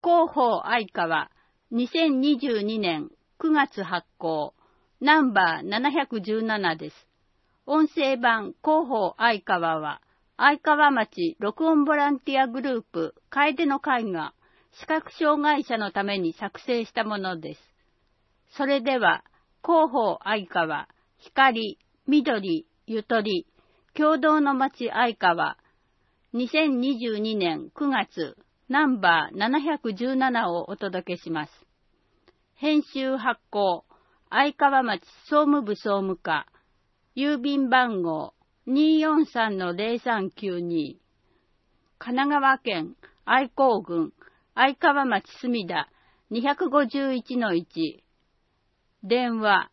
広報愛川2022年9月発行ナンバー717です。音声版広報愛川は愛川町録音ボランティアグループ楓の会が視覚障害者のために作成したものです。それでは広報愛川光、緑、ゆとり共同の町愛川2022年9月ナンバー717をお届けします。編集発行愛川町総務部総務課郵便番号243-0392神奈川県愛好郡愛川町墨田 251-1 電話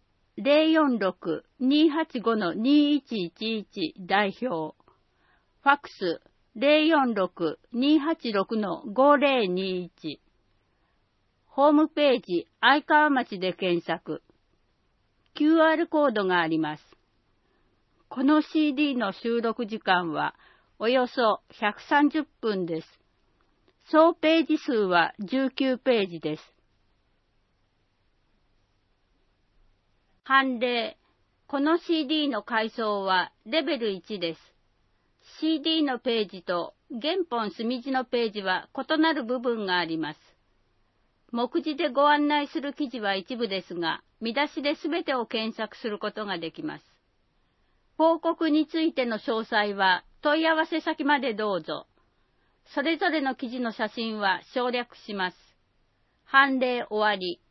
046-285-2111 代表ファックス 046-286-5021 ホームページ愛川町で検索 QR コードがあります。この CD の収録時間はおよそ130分です。総ページ数は19ページです。判例。この CD の階層はレベル1です。CD のページと原本墨字のページは異なる部分があります。目次でご案内する記事は一部ですが、見出しで全てを検索することができます。報告についての詳細は問い合わせ先までどうぞ。それぞれの記事の写真は省略します。判例終わり。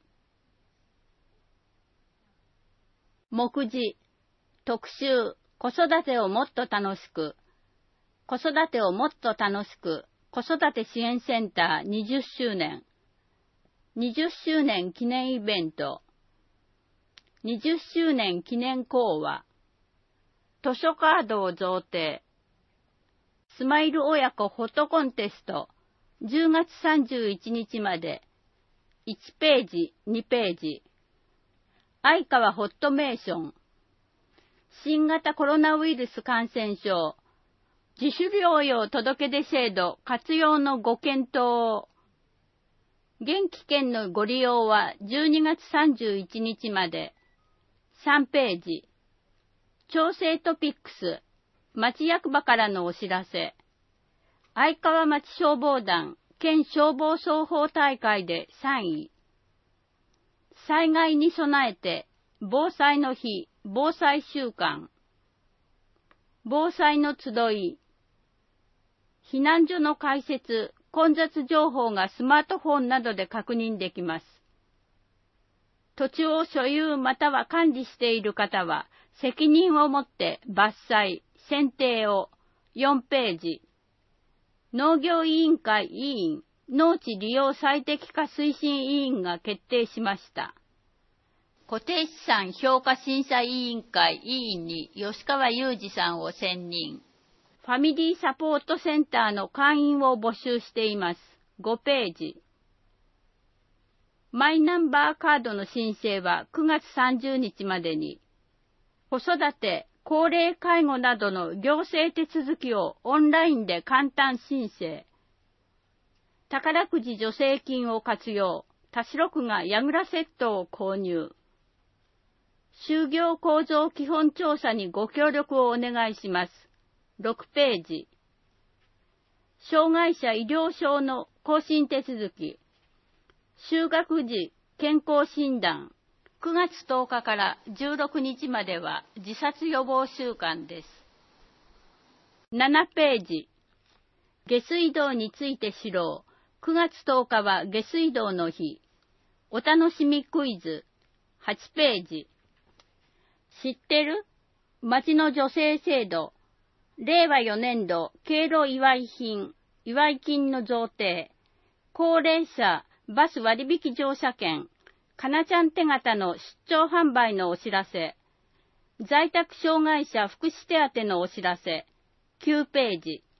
目次、特集、子育てをもっと楽しく。子育てをもっと楽しく、子育て支援センター20周年。20周年記念イベント。20周年記念講話。図書カードを贈呈。スマイル親子フォトコンテスト。10月31日まで。1ページ、2ページ。愛川ホットメーション。新型コロナウイルス感染症。自主療養届出制度活用のご検討を。現期券のご利用は12月31日まで。3ページ。調整トピックス。町役場からのお知らせ。愛川町消防団県消防操法大会で3位。災害に備えて、防災の日、防災週間。防災の集い。避難所の開設、混雑情報がスマートフォンなどで確認できます。土地を所有または管理している方は、責任を持って伐採、剪定を。4ページ。農業委員会委員、農地利用最適化推進委員が決定しました。固定資産評価審査委員会委員に吉川裕二さんを選任。ファミリーサポートセンターの会員を募集しています。5ページ。マイナンバーカードの申請は9月30日までに。子育て、高齢介護などの行政手続きをオンラインで簡単申請。宝くじ助成金を活用。田代区が矢倉セットを購入。就業構造基本調査にご協力をお願いします。6ページ。障害者医療証の更新手続き。就学時健康診断。9月10日から16日までは自殺予防週間です。7ページ。下水道について知ろう。9月10日は下水道の日。お楽しみクイズ。8ページ。知ってる？町の助成制度。令和4年度敬老祝い金の贈呈。高齢者バス割引乗車券。かなちゃん手形の出張販売のお知らせ。在宅障害者福祉手当のお知らせ。9ページ。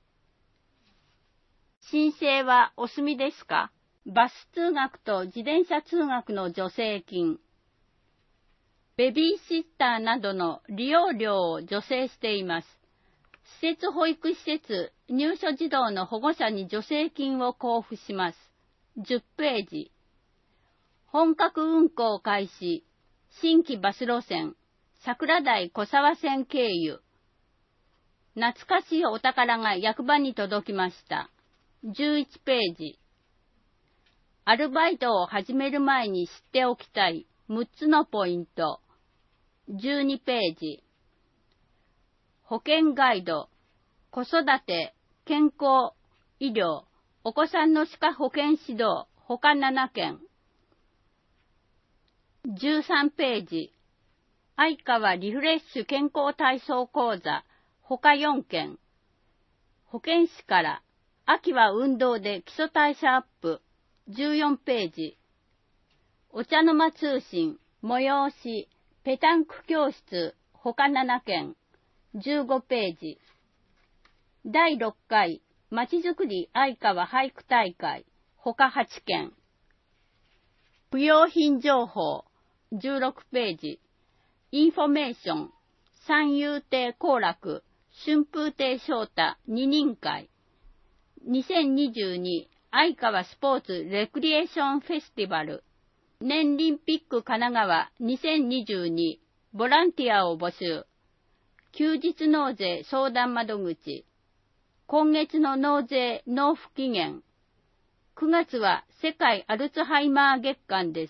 申請はお済みですか？バス通学と自転車通学の助成金。ベビーシッターなどの利用料を助成しています。施設保育施設、入所児童の保護者に助成金を交付します。 10ページ。本格運行開始。新規バス路線、桜台小沢線経由。懐かしいお宝が役場に届きました。11ページ。アルバイトを始める前に知っておきたい6つのポイント。12ページ。保険ガイド、子育て、健康、医療、お子さんの歯科保健指導、他7件。13ページ。相川リフレッシュ健康体操講座、他4件。保健師から、秋は運動で基礎代謝アップ、14ページ。お茶の間通信、催し、ペタンク教室、他7件、15ページ。第6回、まちづくり相川俳句大会、他8件。不用品情報、16ページ。インフォメーション、三遊亭好楽、春風亭昇太二人会。2022相川スポーツレクリエーションフェスティバル。年リンピック神奈川2022ボランティアを募集。休日納税相談窓口。今月の納税納付期限。9月は世界アルツハイマー月間です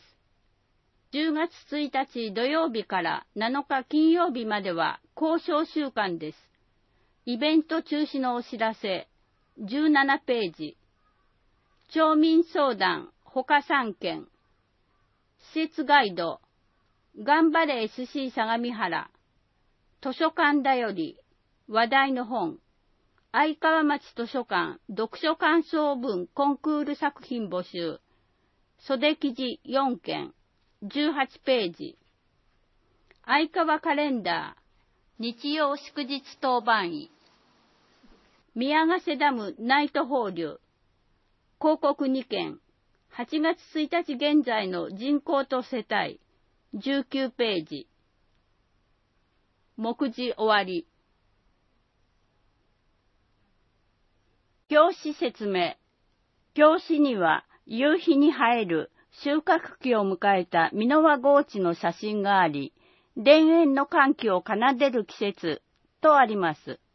。10月1日土曜日から7日金曜日までは交渉週間です。イベント中止のお知らせ。17ページ。町民相談、他3件。施設ガイド。頑張れ SC 相模原。図書館だより。話題の本。相川町図書館読書感想文コンクール作品募集。袖記事4件。18ページ。相川カレンダー。日曜祝日当番医。宮ヶ瀬ダムナイト放流。広告2件。8月1日現在の人口と世帯。19ページ。目次終わり。表紙説明。表紙には夕日に映える収穫期を迎えた箕輪高地の写真があり、田園の歓喜を奏でる季節とあります。